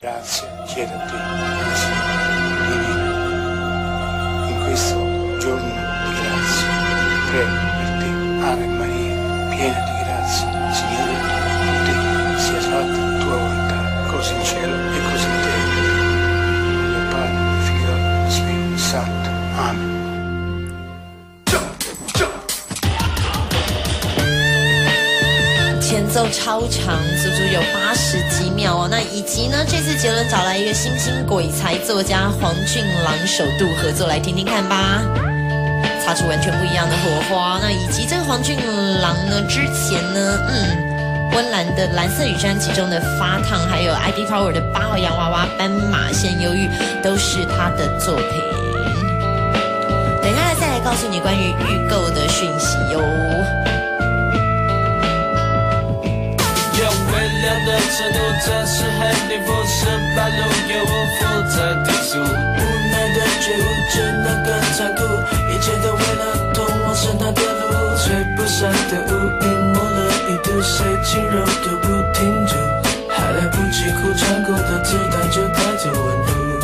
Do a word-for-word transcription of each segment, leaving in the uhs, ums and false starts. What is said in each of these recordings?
Grazie chiedo a te, divina, in questo giorno di grazia, prego per te, Ave Maria, piena di grazia, Signore è con te, sia fatta la tua volontà, così in cielo e così in terra. Del Padre, del Figlio e dello Spirito Santo. Amen. 前奏超长，足足有八十几秒哦。那以及呢，这次杰伦找来一个新兴鬼才作家黄俊郎首度合作，来听听看吧，擦出完全不一样的火花。那以及这个黄俊郎呢，之前呢，嗯，温岚的蓝色雨专辑中的发烫，还有 I D Power 的八号洋娃娃斑马线忧郁，都是他的作品。等一下再来告诉你关于预购的讯息哟。 的程度真是很离谱，十八路有无负责低速，无奈的觉悟只能更残酷，一切都为了通往神那的路，吹不散的乌云抹了一度，谁轻柔都不停住，还来不及哭，残酷的子弹就带走温度。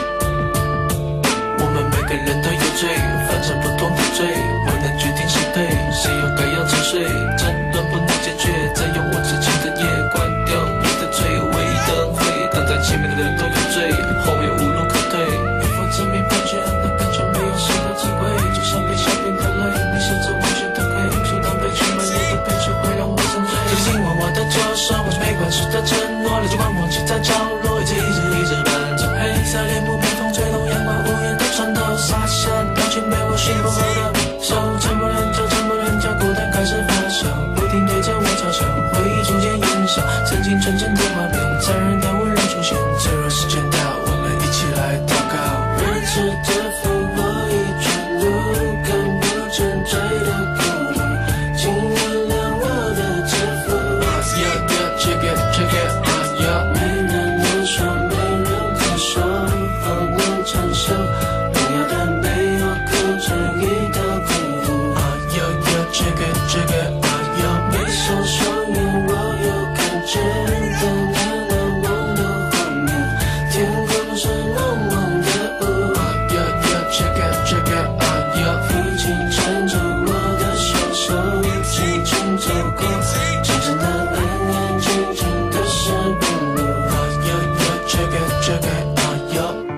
我们每个人都有罪，犯着不同的罪，我能决定谁对，谁又该要沉睡，争论不能解决，再用我之前的夜关掉你的嘴，唯一的恩惠，挡在前面的人都有罪，后面无路可退，与否证明判决那感觉没有谁的机会，就像被小兵的泪，你选择完全的黑，阻挡被去满眼的悲剧会让我沉醉，就听完我的左手，我是没关系的承诺，泪就光忘记在角落，一直一直一直伴奏，黑色帘幕被风吹动，阳光无言的穿透，洒下表情被我驯服后的手，沉默人就沉默人叫孤单开始发酵，不停对着我嘲笑，回忆逐渐燃烧，曾经纯真的画面，残忍的温柔出现，脆弱时间到，我们一起来祷告，人世的福我已坠入，看不见罪的苦毒，请原谅我的自负。Yeah, yeah, check it, check it, uh, yeah. 没人能说，没人可说，好难承受，荣耀的没有哭成一道孤独。Uh, yeah, yeah, check it, check it, uh, yeah. 闭上双眼，我又看见灯亮了梦的画面，天空是蒙蒙的雾。Uh, yeah, yeah, check it, check it, uh, yeah. 已经牵着我的双手，轻轻走过，真正的恩怨，静静的是不露。Uh, yeah, yeah, check it, check it, uh, yeah.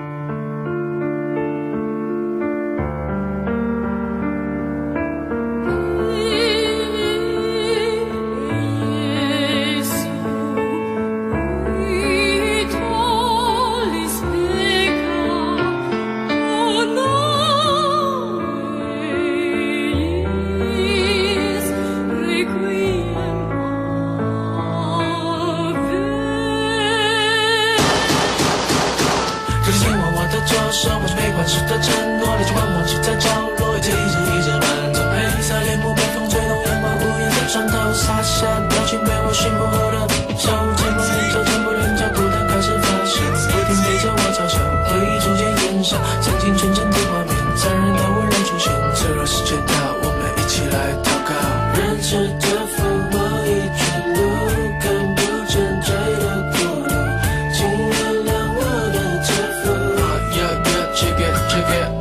就听完我的左手，我是没关系的承诺，泪就光忘记在角落，一直一直一直伴奏，黑色帘幕被风吹动，阳光无言的穿透，洒下表情被我驯服后的手，沉默人叫沉默人叫孤单开始发酵，不停对着我嘲笑，回忆逐渐燃烧，曾经纯真的画面，残忍的温柔出现，脆弱时间到，我们一起来祷告，人世的福我已坠入，看不见罪的孤独，请原谅我的自负。Uh, yeah, yeah, check it, check it.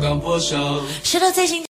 刚破晓。 是的，最新